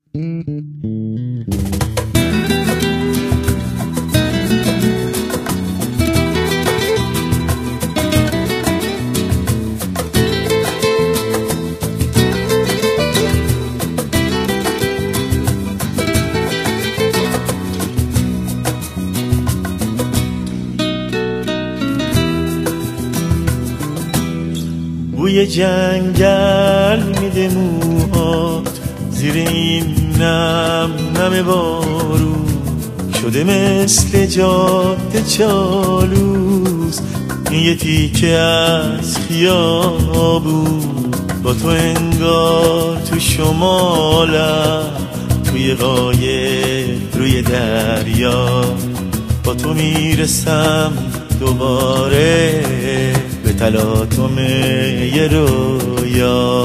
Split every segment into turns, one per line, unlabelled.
بوی جنگل میده موهات زیر این نم نم بارون، شده مثل جاده چالوس این یه تیکه از خیابون. با تو انگار تو شمالم، توی قایق روی دریا، با تو میرسم دوباره به تلاطم یه رویا.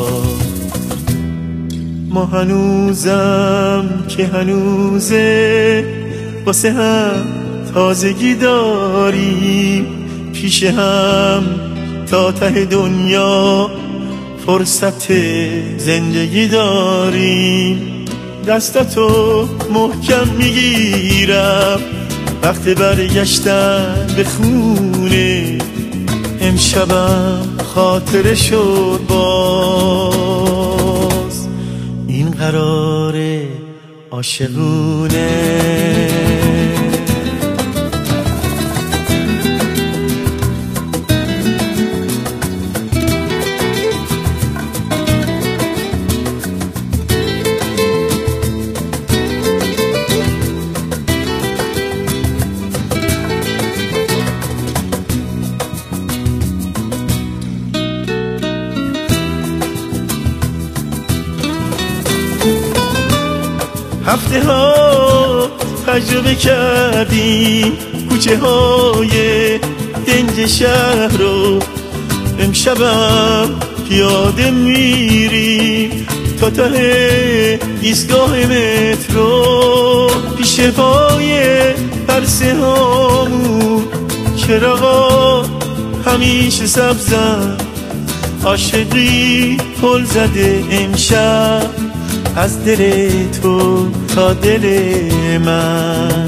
ما هنوزم که هنوزه واسه هم تازگی داریم، پیش هم تا ته دنیا فرصت زندگی داریم. دستتو محکم میگیرم وقت برگشتن به خونه، امشبم خاطره شد باز این قرار عاشقونه. هفته ها تجربه کردیم کوچه های دنج شهر رو، امشبم پیاده میریم تا ته ایستگاه مترو. پیش پای پرسه هامون چراغا همیشه سبزن، عاشقی پل زده امشب از دل تو تا دل من.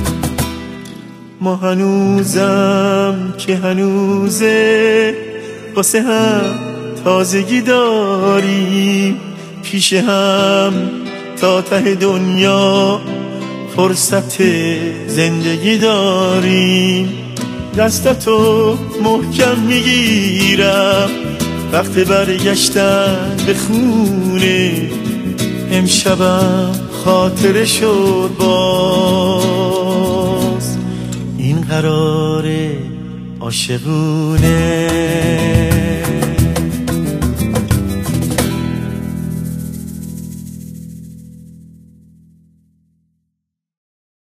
ما هنوزم که هنوزه واسه هم تازگی داریم، پیش هم تا ته دنیا فرصت زندگی داریم. دستتو محکم میگیرم وقت برگشتن به خونه، امشبم خاطره شد باز این قرار عاشقونه.